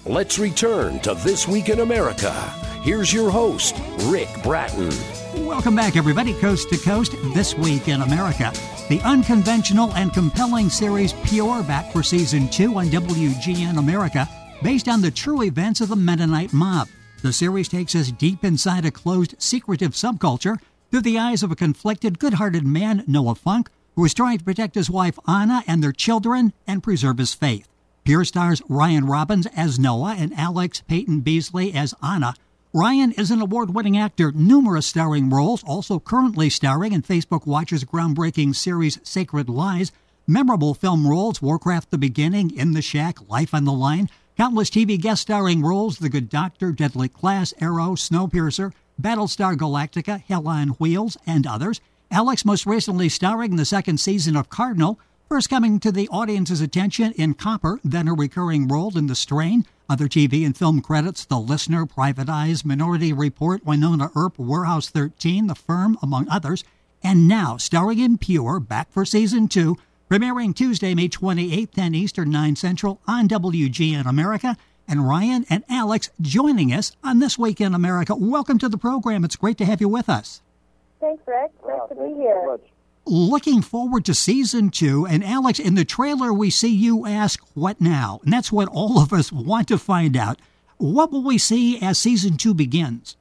Let's return to This Week in America. Here's your host, Rick Bratton. Welcome back, everybody, coast to coast, This Week in America. The unconventional and compelling series Pure, back for Season 2 on WGN America, based on the true events of the Mennonite mob. The series takes us deep inside a closed, secretive subculture through the eyes of a conflicted, good-hearted man, Noah Funk, who is trying to protect his wife, Anna, and their children and preserve his faith. Pure stars Ryan Robbins as Noah and Alex Peyton Beasley as Anna. Ryan is an award-winning actor, numerous starring roles, also currently starring in Facebook Watch's groundbreaking series Sacred Lies, memorable film roles, Warcraft: The Beginning, In the Shack, Life on the Line, countless TV guest starring roles, The Good Doctor, Deadly Class, Arrow, Snowpiercer, Battlestar Galactica, Hell on Wheels, and others. Alex most recently starring in the second season of Cardinal, first coming to the audience's attention in Copper, then a recurring role in The Strain. Other TV and film credits, The Listener, Private Eyes, Minority Report, Winona Earp, Warehouse 13, The Firm, among others. And now, starring in Pure, back for Season 2, premiering Tuesday, May 28th, 10 Eastern, 9 Central, on WGN America. And Ryan and Alex joining us on This Week in America. Welcome to the program. It's great to have you with us. Thanks, Rick. Nice to be here. Looking forward to Season 2. And Alex, in the trailer we see you ask, what now? And that's what all of us want to find out. What will we see as Season 2 begins?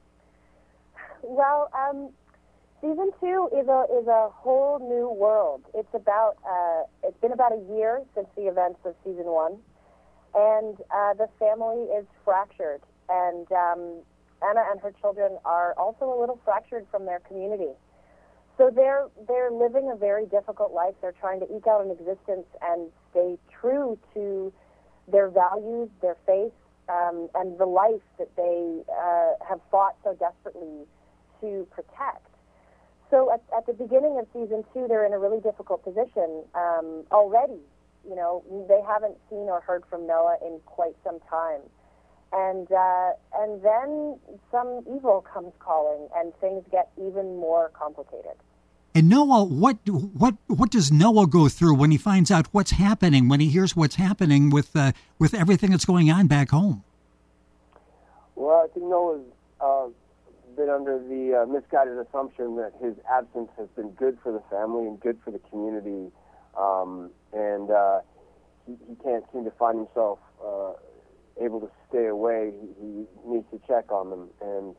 Well, Season 2 is a whole new world. It's been about a year since the events of Season 1, and the family is fractured, and Anna and her children are also a little fractured from their community. So they're living a very difficult life. They're trying to eke out an existence and stay true to their values, their faith, and the life that they have fought so desperately to protect. So at the beginning of Season 2, they're in a really difficult position already. You know, they haven't seen or heard from Noah in quite some time. And then some evil comes calling, and things get even more complicated. And Noah, what does Noah go through when he finds out what's happening, when he hears what's happening with everything that's going on back home? Well, I think Noah's been under the misguided assumption that his absence has been good for the family and good for the community, and he can't seem to find himself able to stay away. He needs to check on them, and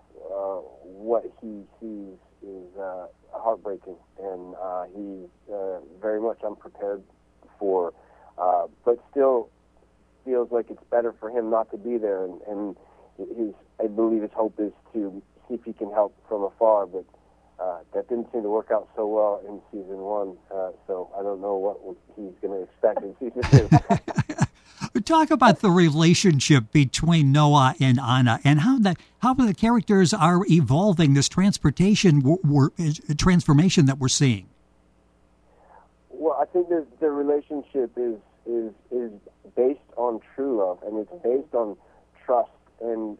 what he sees is heartbreaking, and he's very much unprepared for, but still feels like it's better for him not to be there, and I believe his hope is to see if he can help from afar, but that didn't seem to work out so well in Season 1, so I don't know what he's going to expect in Season 2. Talk about the relationship between Noah and Anna, and how the characters are evolving, this transformation that we're seeing. Well, I think the relationship is based on true love, and it's based on trust, and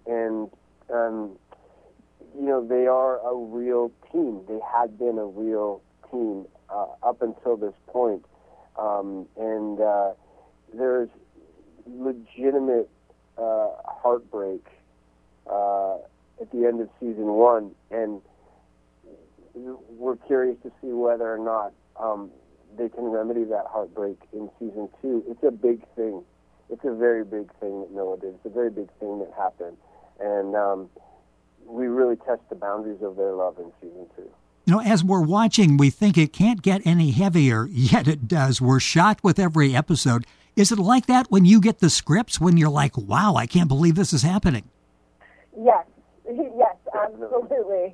you know, they are a real team. They had been a real team up until this point, and there's legitimate heartbreak at the end of Season 1, and we're curious to see whether or not they can remedy that heartbreak in Season 2. It's a big thing. It's a very big thing that Noah did. It's a very big thing that happened, and we really test the boundaries of their love in Season 2. You know, as we're watching, we think it can't get any heavier, yet it does. We're shocked with every episode. Is it like that when you get the scripts, when you're like, wow, I can't believe this is happening? Yes, absolutely.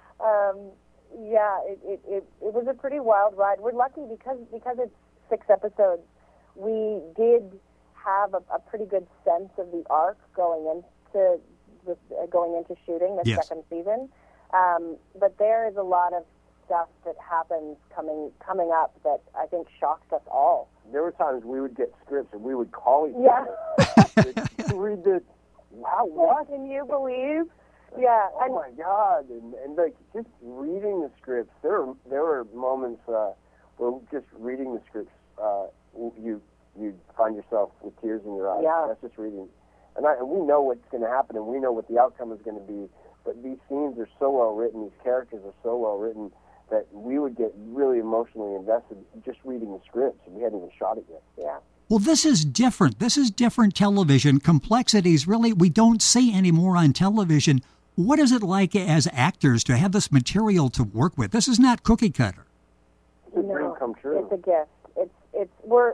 It was a pretty wild ride. We're lucky because it's 6 episodes. We did have a pretty good sense of the arc going into shooting the second season. But there is a lot of stuff that happens coming up that I think shocked us all. There were times we would get scripts and we would call each other. Read this. Wow, what? Can you believe? Yeah. Oh my God! And like just reading the scripts, there were moments where just reading the scripts, you find yourself with tears in your eyes. Yeah. That's just reading. And we know what's going to happen, and we know what the outcome is going to be. But these scenes are so well written, these characters are so well written, that we would get really emotionally invested just reading the scripts, and we hadn't even shot it yet. Yeah. Well, this is different. This is different television. Complexities really we don't see anymore on television. What is it like as actors to have this material to work with? This is not cookie cutter. It's a dream come true. It's a gift. We're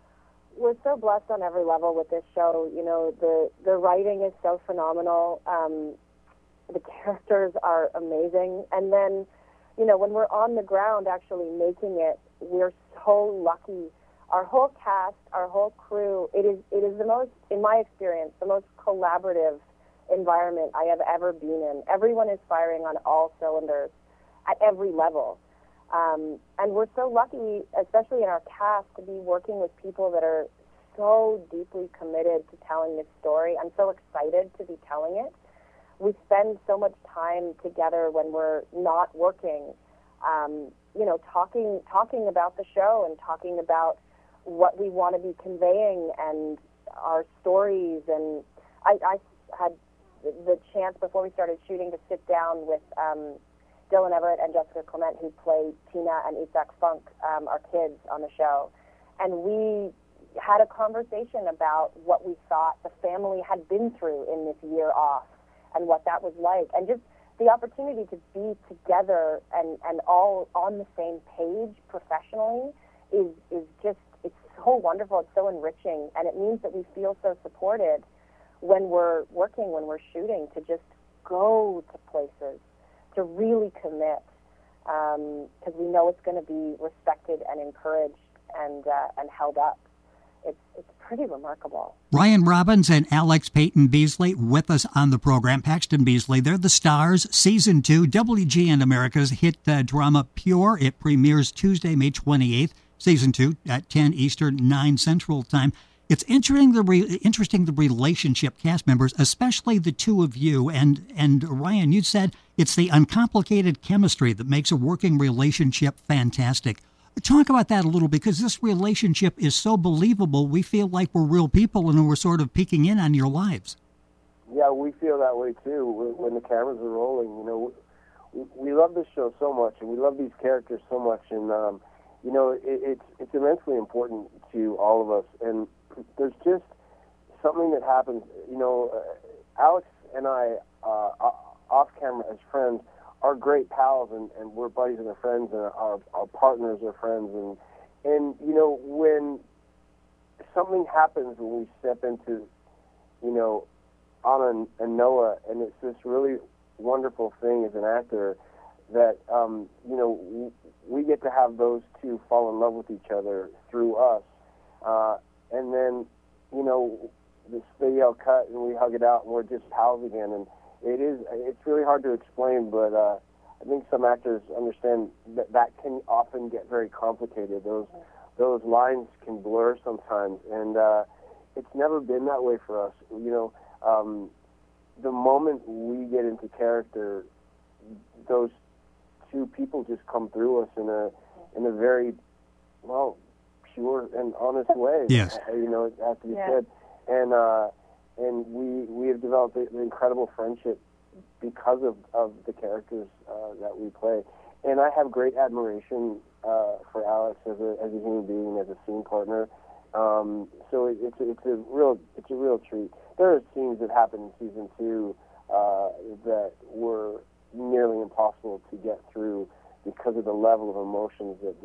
so blessed on every level with this show. You know, the writing is so phenomenal. The characters are amazing. And then, you know, when we're on the ground actually making it, we're so lucky. Our whole cast, our whole crew, it is the most, in my experience, the most collaborative environment I have ever been in. Everyone is firing on all cylinders at every level. And we're so lucky, especially in our cast, to be working with people that are so deeply committed to telling this story. I'm so excited to be telling it. We spend so much time together when we're not working, you know, talking about the show and talking about what we want to be conveying and our stories. And I had the chance before we started shooting to sit down with Dylan Everett and Jessica Clement, who play Tina and Isak Funk, our kids on the show. And we had a conversation about what we thought the family had been through in this year off and what that was like. And just the opportunity to be together and all on the same page professionally is just, it's so wonderful. It's so enriching. And it means that we feel so supported when we're working, when we're shooting, to just go to places, to really commit, because we know it's going to be respected and encouraged and held up. It's pretty remarkable. Ryan Robbins and Alex Peyton Beasley with us on the program. Paxton Beasley, they're the stars. Season 2, WGN America's hit drama Pure. It premieres Tuesday, May 28th. Season 2 at 10 Eastern, 9 Central Time. It's interesting the relationship, cast members, especially the two of you. And Ryan, you said it's the uncomplicated chemistry that makes a working relationship fantastic. Talk about that a little, because this relationship is so believable. We feel like we're real people and we're sort of peeking in on your lives. Yeah, we feel that way too when the cameras are rolling. You know, we love this show so much, and we love these characters so much, and you know, it's immensely important to all of us. And there's just something that happens. You know, Alex and I, off camera as friends, are great pals, and we're buddies and we're friends, and our partners are friends, and you know, when something happens when we step into, you know, Anna and Noah, and it's this really wonderful thing as an actor that you know, we get to have those two fall in love with each other through us, and then, you know, they yell cut and we hug it out and we're just pals again. And it's really hard to explain, but I think some actors understand that can often get very complicated. Those lines can blur sometimes, and it's never been that way for us. You know, the moment we get into character, those two people just come through us in a very, well, pure and honest way. Yes. You know, it has to be said. And we have developed an incredible friendship because of the characters that we play. And I have great admiration for Alex as a human being, as a scene partner. So it's a real treat. There are scenes that happen in season 2 that were nearly impossible to get through because of the level of emotions that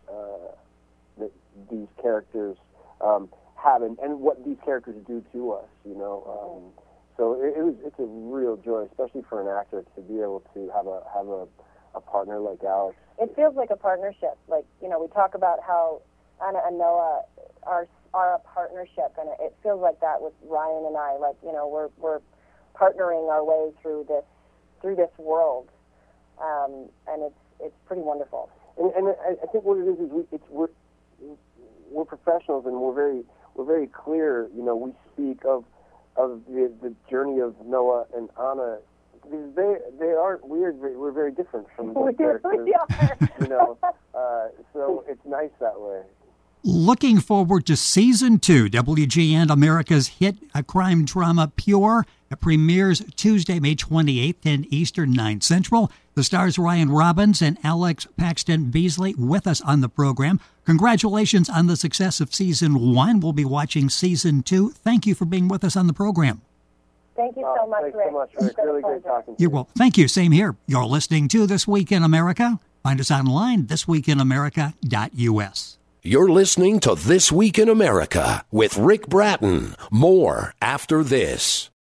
these characters have, and what these characters do to us. You know. So it's a real joy, especially for an actor, to be able to have a partner like Alex. It feels like a partnership. Like, you know, we talk about how Anna and Noah are a partnership, and it feels like that with Ryan and I. Like, you know, we're partnering our way through this world, and it's pretty wonderful. And I think what it is we're professionals, and we're very clear. You know, we speak of the journey of Noah and Anna, because they aren't weird. We're very different from those characters. We are. You know, so it's nice that way. Looking forward to Season 2, WGN America's hit crime drama Pure. It premieres Tuesday, May 28th, 10 Eastern, 9 Central. The stars Ryan Robbins and Alex Paxton Beasley with us on the program. Congratulations on the success of Season 1. We'll be watching Season 2. Thank you for being with us on the program. Thank you so much, Thanks Rick. so much, Rick. Really great talking to You're you. welcome. Thank you. Same here. You're listening to This Week in America. Find us online, thisweekinamerica.us. You're listening to This Week in America with Rick Bratton. More after this.